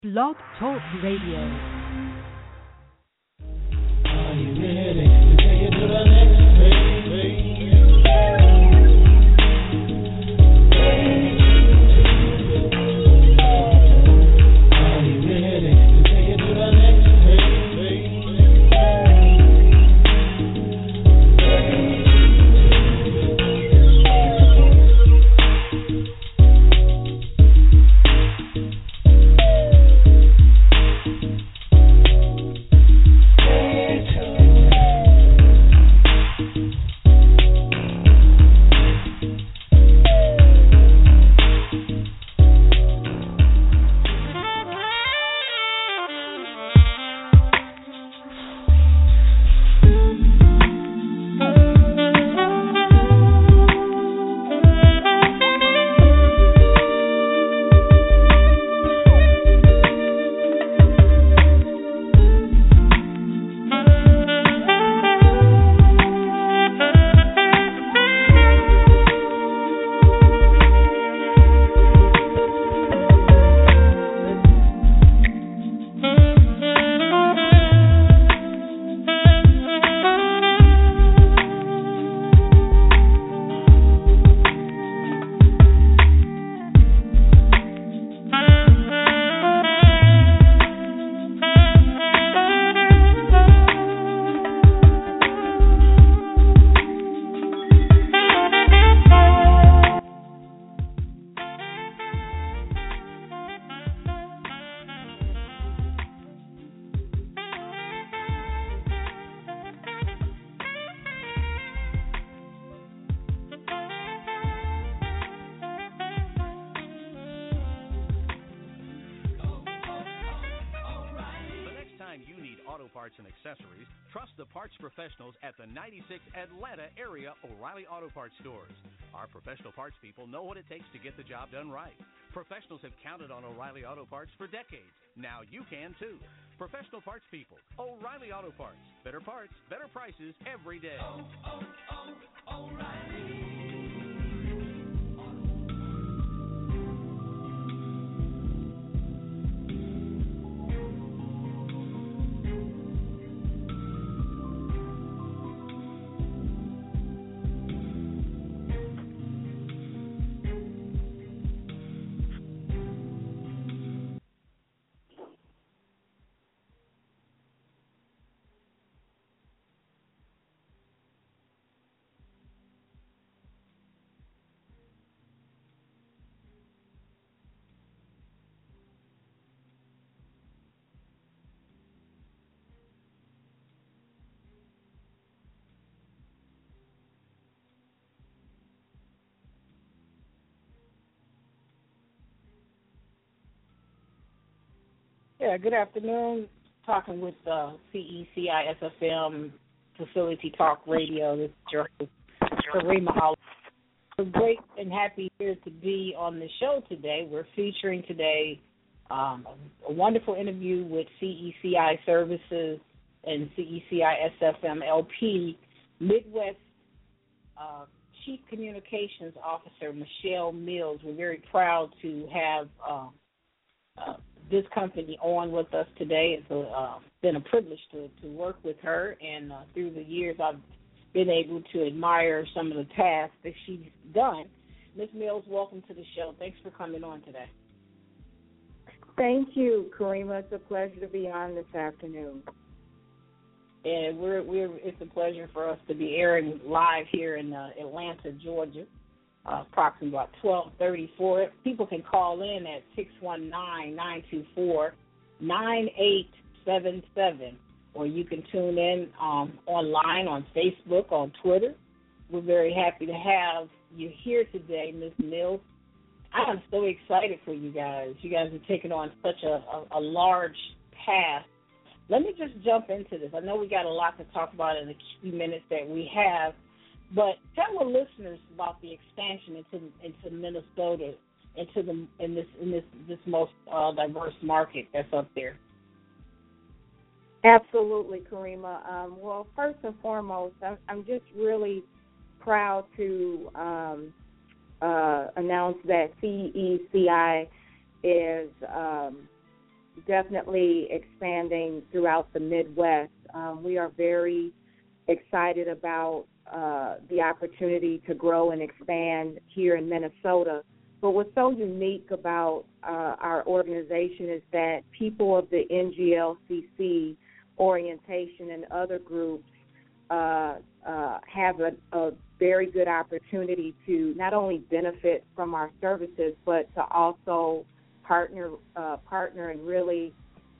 Blog Talk Radio. Are you ready to take it to the next phase? Are you ready to take it to the next Parts and accessories, trust the parts professionals at the 96 Atlanta area O'Reilly Auto Parts stores. Our professional parts people know what it takes to get the job done right. Professionals have counted on O'Reilly Auto Parts for decades. Now you can too. Professional parts people, O'Reilly Auto Parts. Better parts, better prices every day. O'Reilly. Yeah, good afternoon. Talking with CECI SFM Facility Talk Radio. This is your host, Karima Hall. We're great and happy here to be on the show today. We're featuring today a wonderful interview with CECI Services and CECI SFM LP Midwest Chief Communications Officer Michelle Mills. We're very proud to have this company on with us today. It's been a privilege to work with her, and through the years I've been able to admire some of the tasks that she's done. Ms. Mills, welcome to the show. Thanks for coming on today. Thank you, Karima. It's a pleasure to be on this afternoon. And it's a pleasure for us to be airing live here in Atlanta, Georgia. Approximately about 12:34. People can call in at 619-924-9877, or you can tune in online on Facebook, on Twitter. We're very happy to have you here today, Ms. Mills. I am so excited for you guys. You guys are taking on such a large task. Let me just jump into this. I know we got a lot to talk about in the few minutes that we have. But tell the listeners about the expansion into Minnesota, in this most diverse market that's up there. Absolutely, Karima. Well, first and foremost, I'm just really proud to announce that CECI is definitely expanding throughout the Midwest. We are very excited about the opportunity to grow and expand here in Minnesota. But what's so unique about our organization is that people of the NGLCC orientation and other groups have a very good opportunity to not only benefit from our services, but to also partner and really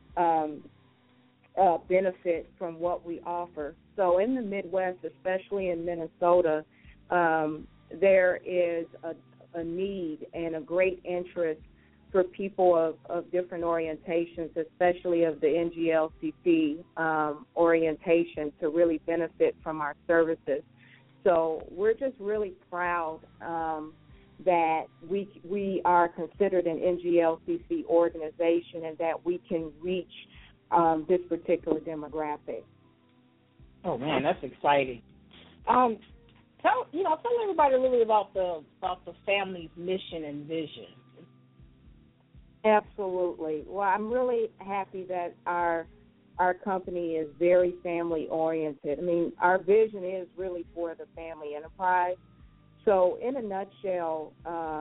benefit from what we offer. So in the Midwest, especially in Minnesota, there is a need and a great interest for people of different orientations, especially of the NGLCC orientation, to really benefit from our services. So we're just really proud that we are considered an NGLCC organization and that we can reach this particular demographic. Oh man, that's exciting. Tell everybody a little bit about the family's mission and vision. Absolutely. Well, I'm really happy that our company is very family oriented. I mean, our vision is really for the family enterprise. So, in a nutshell,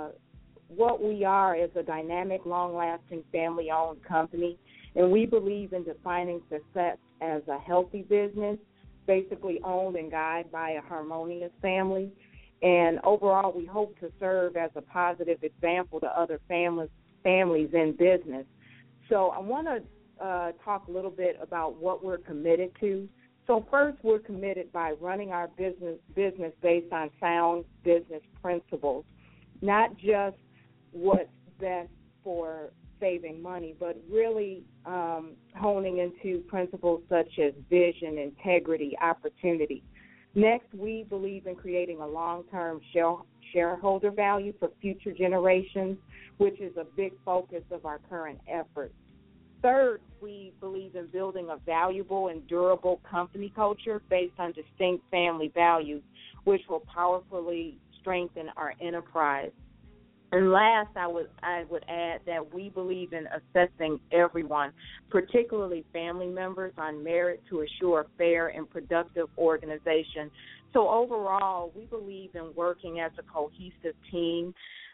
what we are is a dynamic, long-lasting, family-owned company, and we believe in defining success as a healthy business, basically owned and guided by a harmonious family. And overall, we hope to serve as a positive example to other families in business. So I want to talk a little bit about what we're committed to. So first, we're committed by running our business based on sound business principles, not just what's best for saving money, but really honing into principles such as vision, integrity, opportunity. Next, we believe in creating a long-term shareholder value for future generations, which is a big focus of our current efforts. Third, we believe in building a valuable and durable company culture based on distinct family values, which will powerfully strengthen our enterprise. And last, I would add that we believe in assessing everyone, particularly family members, on merit to assure a fair and productive organization. So overall, we believe in working as a cohesive team,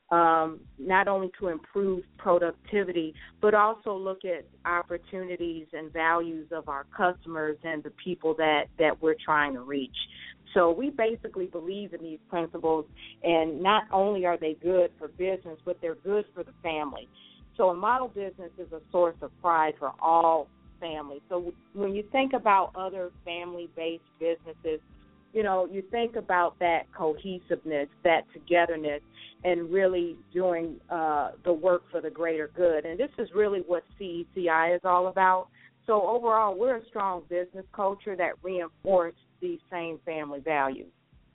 not only to improve productivity, but also look at opportunities and values of our customers and the people that we're trying to reach. So we basically believe in these principles, and not only are they good for business, but they're good for the family. So a model business is a source of pride for all families. So when you think about other family-based businesses, you think about that cohesiveness, that togetherness, and really doing the work for the greater good. And this is really what CECI is all about. So overall, we're a strong business culture that reinforces these same family values.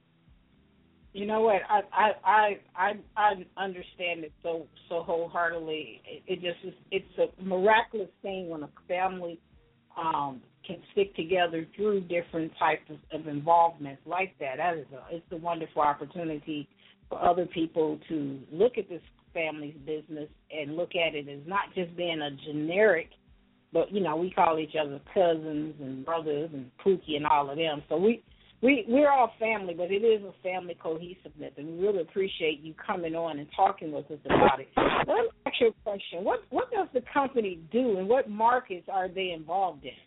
You know what? I understand it so wholeheartedly. It's a miraculous thing when a family can stick together through different types of involvements like that. It's a wonderful opportunity for other people to look at this family's business and look at it as not just being a generic, but we call each other cousins and brothers and Pookie and all of them. So we're all family, but it is a family cohesiveness, and we really appreciate you coming on and talking with us about it. Let me ask you a question. What does the company do, and what markets are they involved in?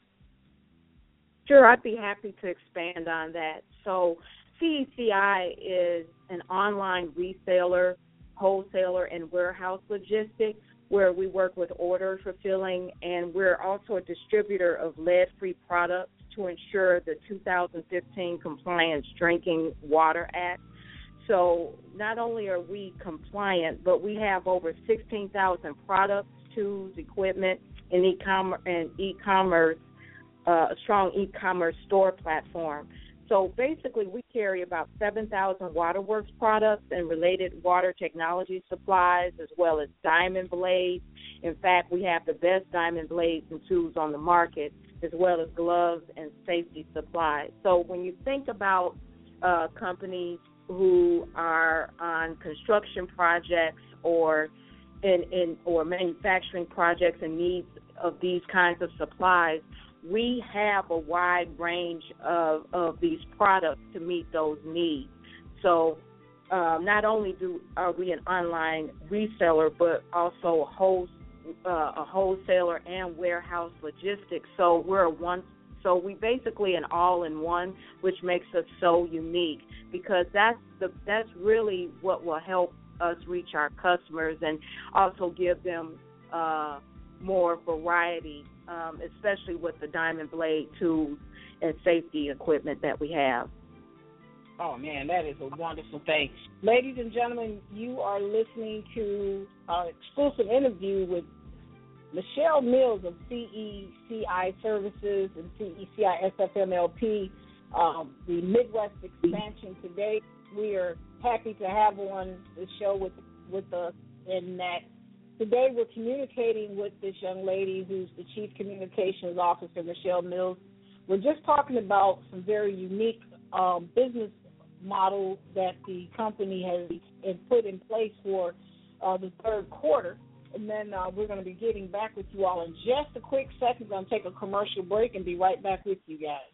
Sure, I'd be happy to expand on that. So CECI is an online reseller, wholesaler, and warehouse logistics, where we work with order fulfilling, and we're also a distributor of lead-free products to ensure the 2015 Compliance Drinking Water Act. So not only are we compliant, but we have over 16,000 products, tools, equipment, and e-commerce, a strong e-commerce store platform. So basically, we carry about 7,000 Waterworks products and related water technology supplies, as well as diamond blades. In fact, we have the best diamond blades and tools on the market, as well as gloves and safety supplies. So when you think about companies who are on construction projects or or manufacturing projects and needs of these kinds of supplies, we have a wide range of these products to meet those needs. So not only are we an online reseller, but also a wholesaler and warehouse logistics. So we basically an all-in-one, which makes us so unique, because that's really what will help us reach our customers and also give them more variety, especially with the Diamond Blade tools and safety equipment that we have. Oh, man, that is a wonderful thing. Ladies and gentlemen, you are listening to our exclusive interview with Michelle Mills of CECI Services and CECI SFMLP, the Midwest expansion today. We are happy to have on the show with us, in that today we're communicating with this young lady who's the Chief Communications Officer, Michelle Mills. We're just talking about some very unique business model that the company has put in place for the third quarter. And then we're going to be getting back with you all in just a quick second. We're going to take a commercial break and be right back with you guys.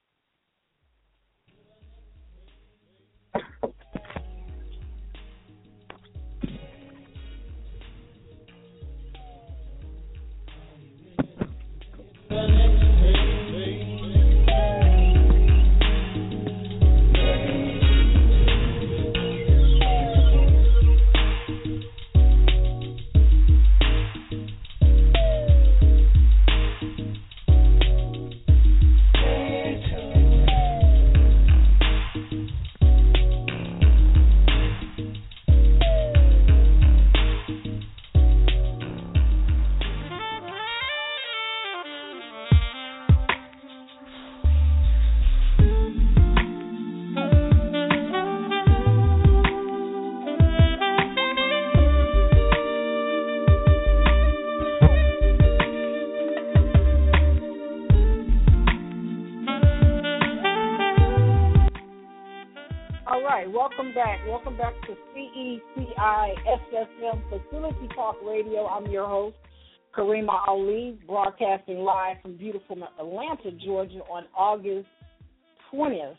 Welcome back to CECI SFM Facility Talk Radio. I'm your host, Karima Ali, broadcasting live from beautiful Atlanta, Georgia on August 20th,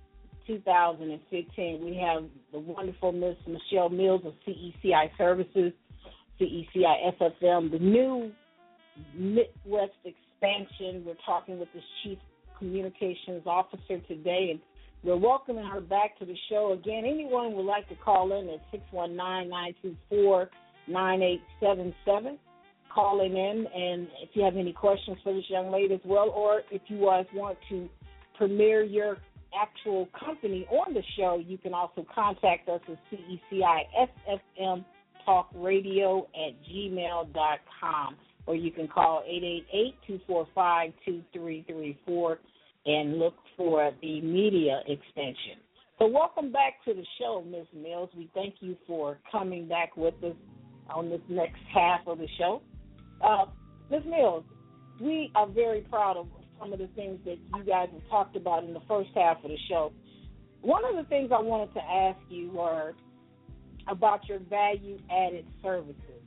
2015. We have the wonderful Miss Michelle Mills of CECI Services, CECI SFM, the new Midwest expansion. We're talking with the Chief Communications Officer today, and we're welcoming her back to the show. Again, anyone would like to call in at 619-924-9877. Calling in, and if you have any questions for this young lady as well, or if you guys want to premiere your actual company on the show, you can also contact us at CECISFMTalkRadio@gmail.com, or you can call 888-245-2334 and look for the media extension. So welcome back to the show, Ms. Mills. We thank you for coming back with us on this next half of the show. Ms. Mills, we are very proud of some of the things that you guys have talked about in the first half of the show. One of the things I wanted to ask you were about your value-added services.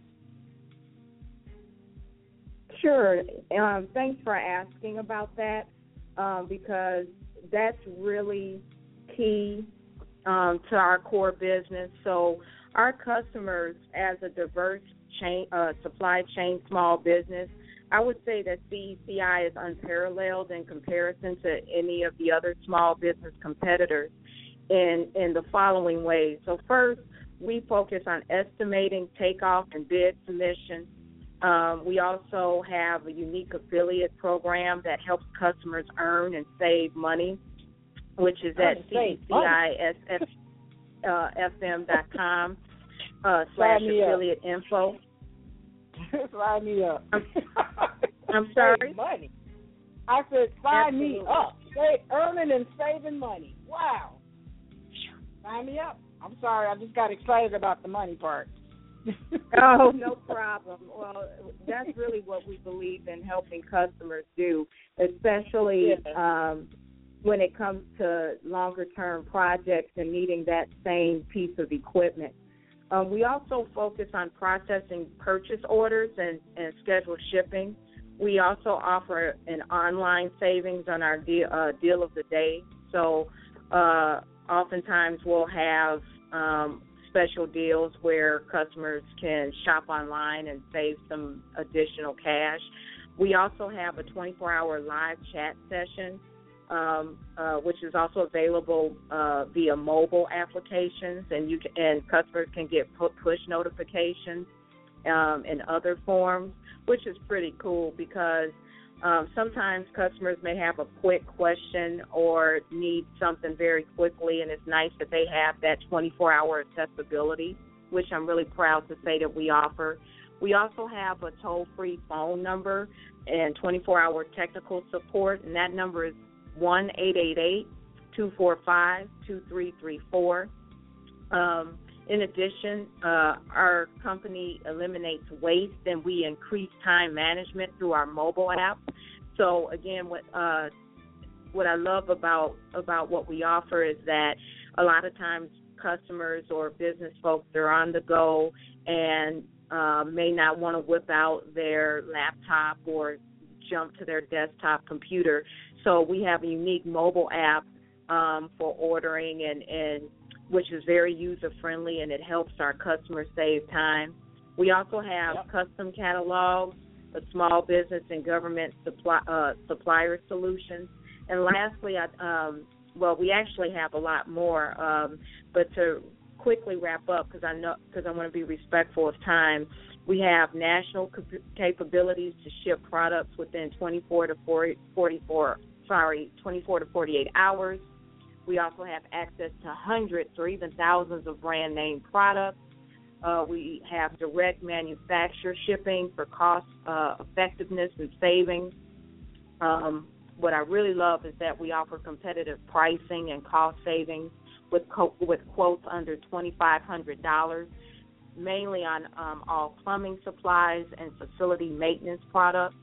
Sure. Thanks for asking about that, because that's really key to our core business. So our customers, as a diverse supply chain small business, I would say that CECI is unparalleled in comparison to any of the other small business competitors in the following ways. So first, we focus on estimating, takeoff, and bid submission. We also have a unique affiliate program that helps customers earn and save money, which is at CECISFM.com /affiliate info. Sign me up. I'm sorry? Save money. I said sign me up. Earning and saving money. Wow. Sign me up. I'm sorry, I just got excited about the money part. Oh, no problem. Well, that's really what we believe in helping customers do, especially when it comes to longer-term projects and needing that same piece of equipment. We also focus on processing purchase orders and scheduled shipping. We also offer an online savings on our deal of the day. So oftentimes we'll have special deals where customers can shop online and save some additional cash. We also have a 24-hour live chat session, which is also available via mobile applications, and customers can get push notifications in other forms, which is pretty cool because sometimes customers may have a quick question or need something very quickly, and it's nice that they have that 24-hour accessibility, which I'm really proud to say that we offer. We also have a toll-free phone number and 24-hour technical support, and that number is 1-888-245-2334. In addition, our company eliminates waste, and we increase time management through our mobile app. So, again, what I love about what we offer is that a lot of times customers or business folks, they're on the go and may not want to whip out their laptop or jump to their desktop computer. So we have a unique mobile app for ordering and which is very user-friendly, and it helps our customers save time. We also have custom catalogs, a small business and government supplier solutions. And lastly, we actually have a lot more, but to quickly wrap up, because I want to be respectful of time, we have national capabilities to ship products within 24 to 48 hours. We also have access to hundreds or even thousands of brand name products. We have direct manufacturer shipping for cost effectiveness and savings. What I really love is that we offer competitive pricing and cost savings with quotes under $2,500, mainly on all plumbing supplies and facility maintenance products.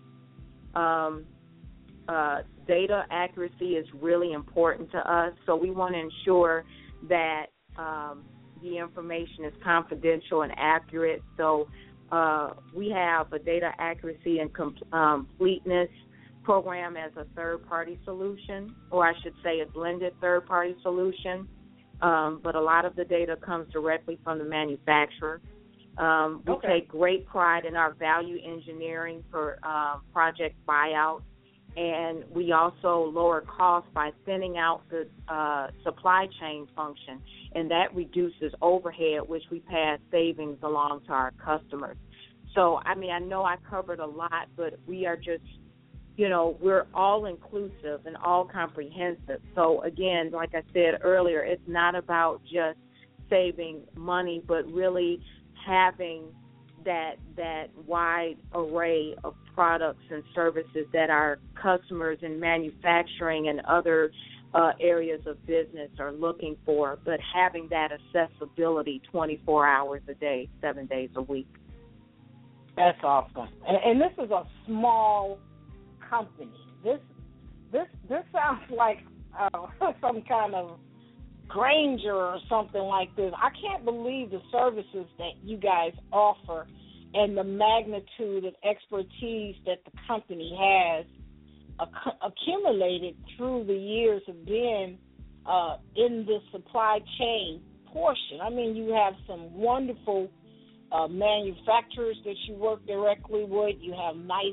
Data accuracy is really important to us, so we want to ensure that the information is confidential and accurate. So we have a data accuracy and completeness program as a third-party solution, or I should say a blended third-party solution, but a lot of the data comes directly from the manufacturer. We take great pride in our value engineering for project buyout, and we also lower costs by thinning out the supply chain function, and that reduces overhead, which we pass savings along to our customers. So, I mean, I know I covered a lot, but we are just, we're all-inclusive and all-comprehensive. So, again, like I said earlier, it's not about just saving money, but really having that wide array of products and services that our customers in manufacturing and other areas of business are looking for, but having that accessibility 24 hours a day, 7 days a week. That's awesome. And this is a small company. This sounds like some kind of Granger or something like this. I can't believe the services that you guys offer and the magnitude of expertise that the company has accumulated through the years of being in the supply chain portion. I mean, you have some wonderful manufacturers that you work directly with. You have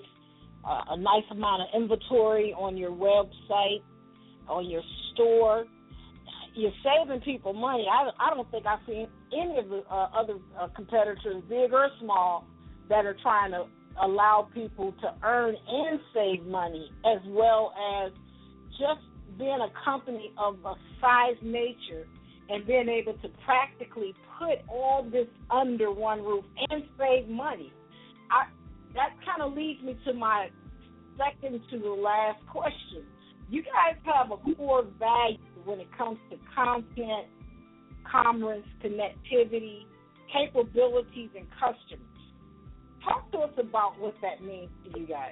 a nice amount of inventory on your website, on your store. You're saving people money. I don't think I've seen any of the other competitors, big or small, that are trying to allow people to earn and save money, as well as just being a company of a size nature and being able to practically put all this under one roof and save money. That kind of leads me to my second to the last question. You guys have a core value when it comes to content, commerce, connectivity, capabilities, and customers. Talk to us about what that means to you guys.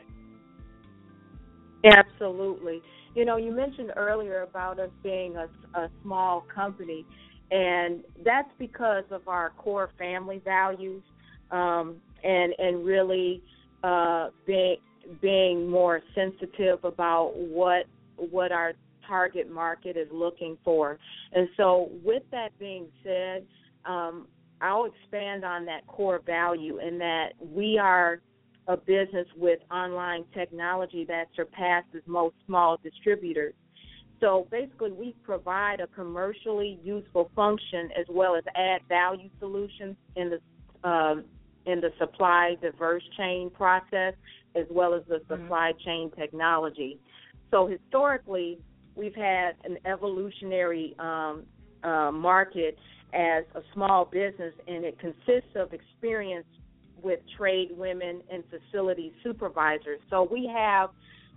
Absolutely. You mentioned earlier about us being a small company, And that's because of our core family values, and really being more sensitive about what our target market is looking for. And so with that being said, I'll expand on that core value in that we are a business with online technology that surpasses most small distributors. So basically we provide a commercially useful function as well as add value solutions in the supply diverse chain process as well as the supply chain technology. So historically, we've had an evolutionary market as a small business, and it consists of experience with trade women and facility supervisors. So we have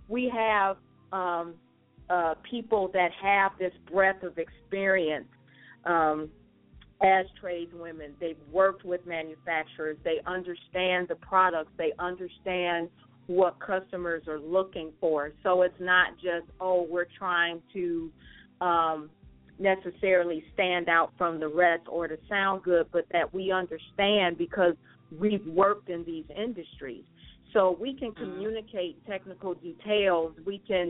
people that have this breadth of experience as tradeswomen. They've worked with manufacturers. They understand the products. They understand what customers are looking for. So it's not just, we're trying to necessarily stand out from the rest or to sound good, but that we understand because we've worked in these industries. So we can communicate technical details. We can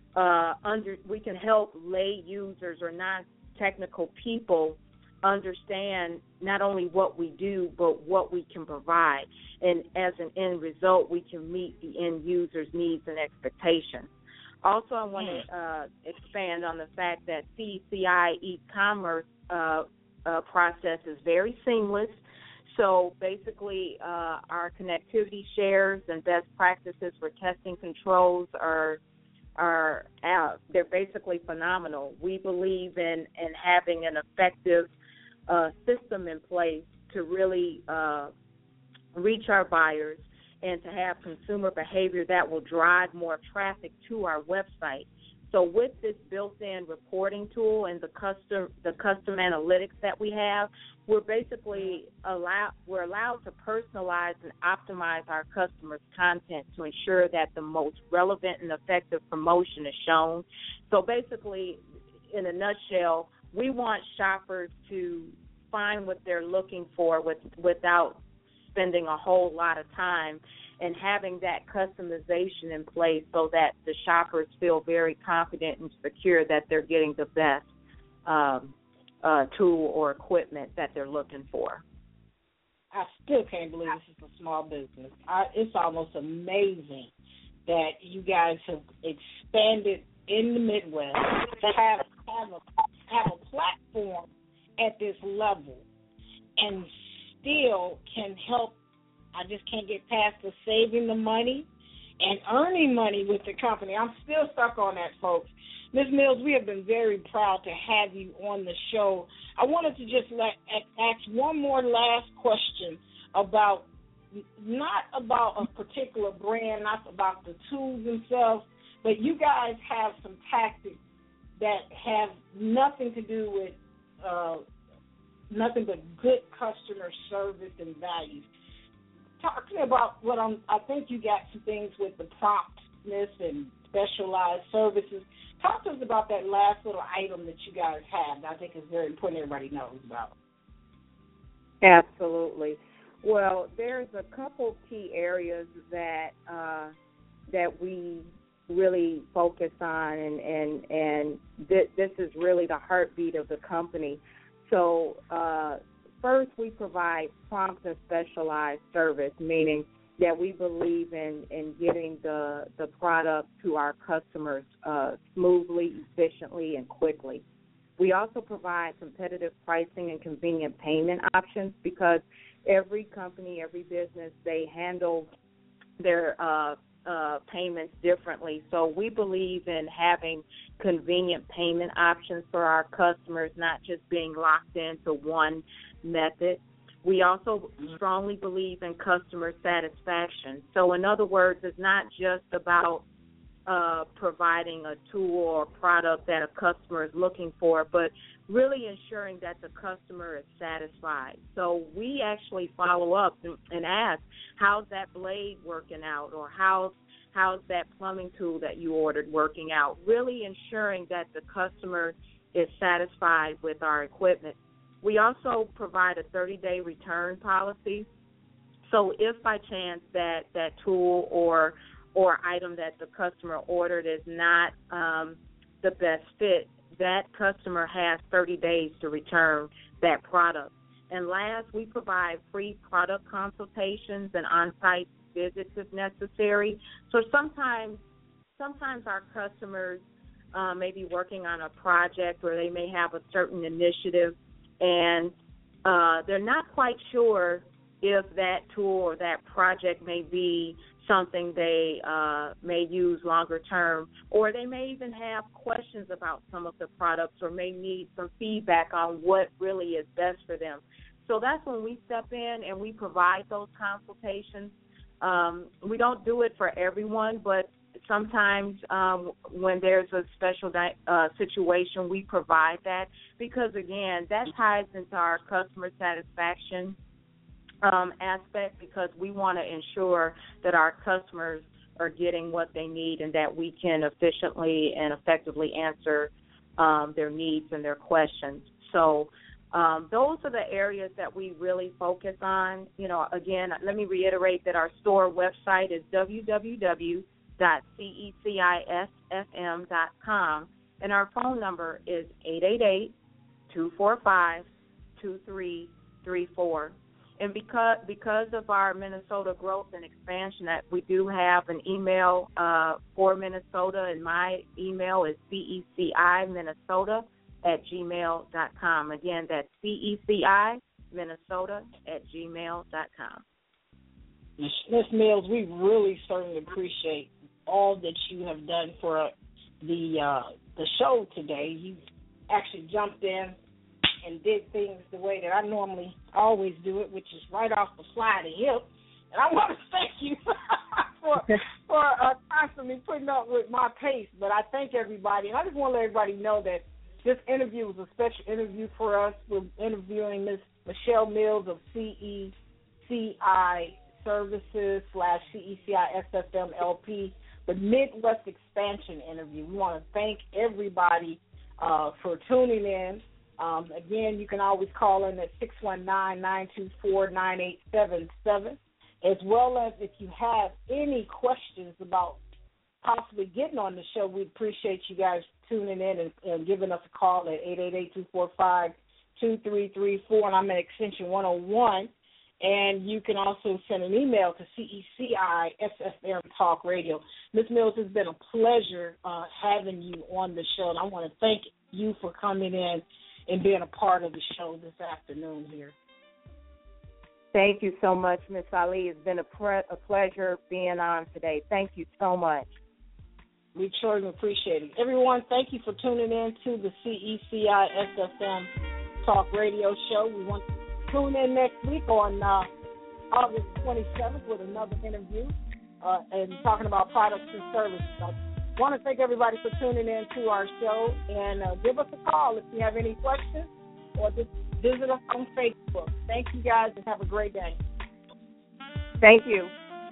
help lay users or non-technical people understand not only what we do, but what we can provide. And as an end result, we can meet the end user's needs and expectations. Also, I want to expand on the fact that CECI e-commerce process is very seamless. So basically, our connectivity shares and best practices for testing controls are they're basically phenomenal. We believe in having an effective system in place to really reach our buyers and to have consumer behavior that will drive more traffic to our website. So with this built-in reporting tool and the custom analytics that we have, we're basically allowed to personalize and optimize our customers' content to ensure that the most relevant and effective promotion is shown. So basically, in a nutshell, we want shoppers to find what they're looking for without spending a whole lot of time, and having that customization in place so that the shoppers feel very confident and secure that they're getting the best tool or equipment that they're looking for. I still can't believe this is a small business. It's almost amazing that you guys have expanded in the Midwest to have a platform at this level and still can help. I just can't get past the saving the money and earning money with the company. I'm still stuck on that, folks. Ms. Mills, we have been very proud to have you on the show. I wanted to just ask one more last question about, not about a particular brand, not about the tools themselves, but you guys have some tactics that have nothing to do with nothing but good customer service and values. Talk to me about I think you got some things with the promptness and specialized services. Talk to us about that last little item that you guys have that I think is very important everybody knows about. Absolutely. Well, there's a couple key areas that we really focus on, and this is really the heartbeat of the company. So first, we provide prompt and specialized service, meaning that we believe in getting the product to our customers smoothly, efficiently, and quickly. We also provide competitive pricing and convenient payment options because every company, every business, they handle their payments differently. So we believe in having convenient payment options for our customers, not just being locked into one method. We also strongly believe in customer satisfaction. So in other words, it's not just about providing a tool or product that a customer is looking for, but really ensuring that the customer is satisfied. So we actually follow up and ask, how's that blade working out, or how's that plumbing tool that you ordered working out, really ensuring that the customer is satisfied with our equipment. We also provide a 30-day return policy. So if by chance that tool or item that the customer ordered is not the best fit, that customer has 30 days to return that product. And last, we provide free product consultations and on-site visits if necessary. So sometimes our customers may be working on a project or they may have a certain initiative and they're not quite sure if that tool or that project may be something they may use longer term, or they may even have questions about some of the products or may need some feedback on what really is best for them. So that's when we step in and we provide those consultations. We don't do it for everyone, but sometimes when there's a special situation, we provide that because, again, that ties into our customer satisfaction aspect, because we want to ensure that our customers are getting what they need and that we can efficiently and effectively answer their needs and their questions. So those are the areas that we really focus on. You know, again, let me reiterate that our store website is www.cecisfm.com, and our phone number is 888-245-2334. And because of our Minnesota growth and expansion, that we do have an email for Minnesota, and my email is ceciminnesota@gmail.com. Again, that's ceciminnesota@gmail.com. Ms. Mills, we really certainly appreciate all that you have done for the show today. You actually jumped in and did things the way that I normally always do it, which is right off the fly of the hip. And I want to thank you for constantly putting up with my pace. But I thank everybody. And I just want to let everybody know that this interview was a special interview for us. We're interviewing Ms. Michelle Mills of CECI Services / CECI SFM LP, the Midwest Expansion interview. We want to thank everybody for tuning in. Again, you can always call in at 619-924-9877, as well as if you have any questions about possibly getting on the show, we appreciate you guys tuning in and giving us a call at 888-245-2334, and I'm at extension 101. And you can also send an email to CECI SFM Talk Radio. Ms. Mills, it's been a pleasure having you on the show, and I want to thank you for coming in and being a part of the show this afternoon here. Thank you so much, Ms. Ali. It's been a pleasure being on today. Thank you so much. We truly appreciate it. Everyone, thank you for tuning in to the CECI SFM Talk Radio show. We want to tune in next week on August 27th with another interview and talking about products and services. I want to thank everybody for tuning in to our show, and give us a call if you have any questions, or just visit us on Facebook. Thank you guys, and have a great day. Thank you.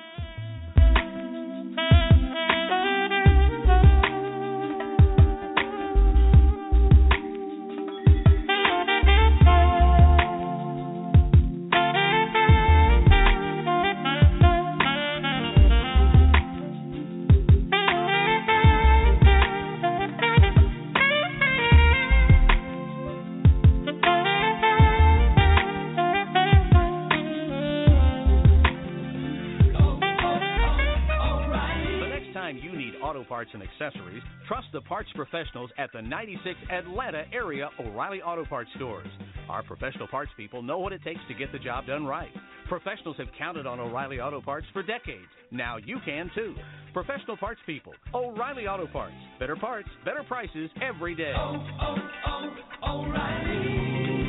Parts and accessories, trust the parts professionals at the 96 Atlanta area O'Reilly Auto Parts stores. Our professional parts people know what it takes to get the job done right. Professionals have counted on O'Reilly Auto Parts for decades. Now you can too. Professional parts people, O'Reilly Auto Parts. Better parts, better prices every day. O'Reilly.